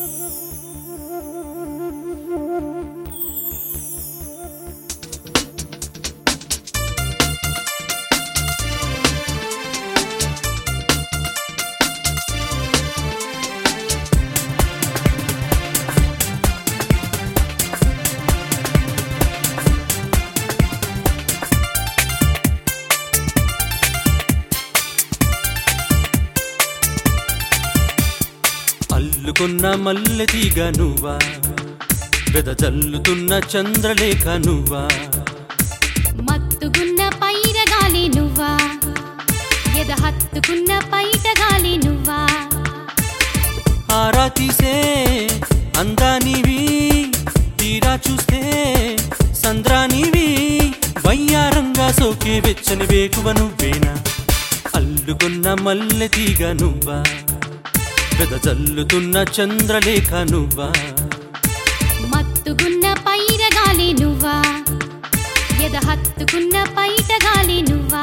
అల్లుకున్న మల్లె తీగ నువ్వా, వెదజల్లుతున్న చంద్రలేఖ నువ్వా, మత్తుగున్న పైరగాలి నువ్వా, ఎదహత్తుకున్న పైటగాలి నువ్వా, ఆరా తీసే అందానివి, తీరా చూస్తే సంద్రానివి, వయ్యారంగా సోకే వెచ్చని వేకువ నువ్వేనా. అల్లుకున్న మల్లె తీగ నువ్వా, వెదజల్లుతున్న చంద్రలేఖ నువ్వా, మత్తుగున్న పైరగాలి నువ్వా, ఎదహత్తుకున్న పైటగాలి నువ్వా.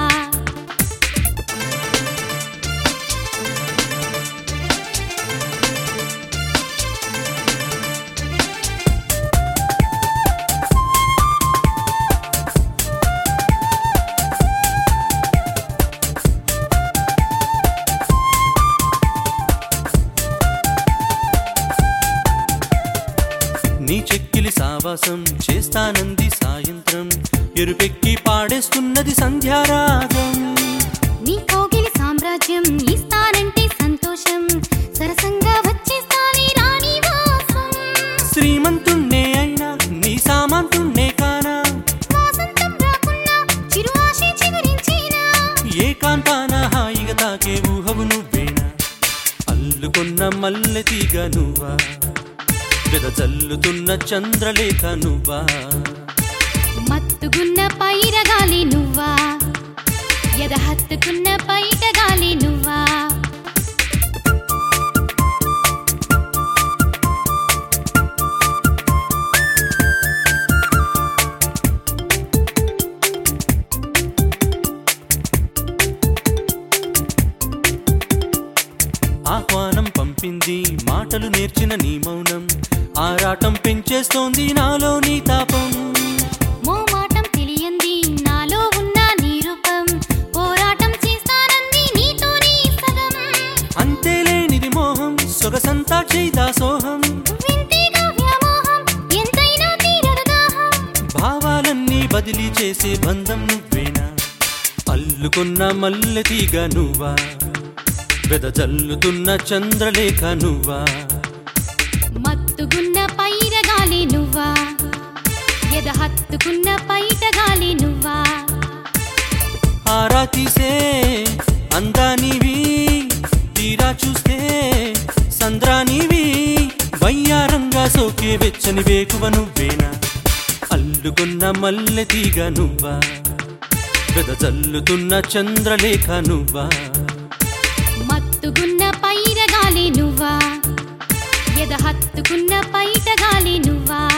నీ చెక్కిలి సావాసం చేస్తానంది సాయంత్రం, ఎరుపెక్కి పాడేస్తున్నది సంధ్యారాగం. నీ కోగిలి సామ్రాజ్యం ఇస్తానంటే సంతోషం, సరసంగా వచ్చేస్తాని రాణి వాసం. శ్రీమంతుణ్ణే అయినా నీ సామంతుణ్ణే కానా, వాసంతం రాకున్నా చిరు ఆశే చిగురించేనా, ఏకాంతాన హాయిగా తాకే ఊహవు నువ్వేనా. అల్లుకున్న మల్లె తీగ నువ్వా, వెదజల్లుతున్న చంద్రలేఖ నువ్వా, మత్తుగున్న పైరగాలి నువ్వా, ఎదహత్తుకున్న పైటగాలి నువ్వా. ఆహ్వానం పంపింది మాటలు నేర్చిన నీ మౌనం, ఆరాటం పెంచేస్తోంది నాలో నీ తాపం. మోమాటం తెలియంది నాలో ఉన్న నీ రూపం, పోరాటం చేస్తానంది నీతో నీ సగం. అంతేలేనిది మోహం సొగసంతా చేదాసోహం, వింతేగా వ్యామోహం ఎంతైనా తీరదు దాహం. భావాలన్నీ బదిలీ చేసే బంధం నువ్వేనా. అల్లుకున్న మల్లె తీగ నువ్వా, వెదజల్లుతున్న చంద్రలేఖ నువ్వా, మత్తుగున్న పైరగాలి నువ్వా, ఎదహత్తుకున్న పైటగాలి నువ్వా, ఆరా తీసే అందానివి, తీరా చూస్తే సంద్రానివి, వయ్యారంగా సోకే వెచ్చని వేకువ నువ్వేనా. అల్లుకున్న మల్లె తీగ నువ్వా, వెదజల్లుతున్న చంద్రలేఖ నువ్వా, మత్తుగున్న పైరగాలి నువ్వా, ఎదహత్తుకున్న పైటగాలి నువ్వా.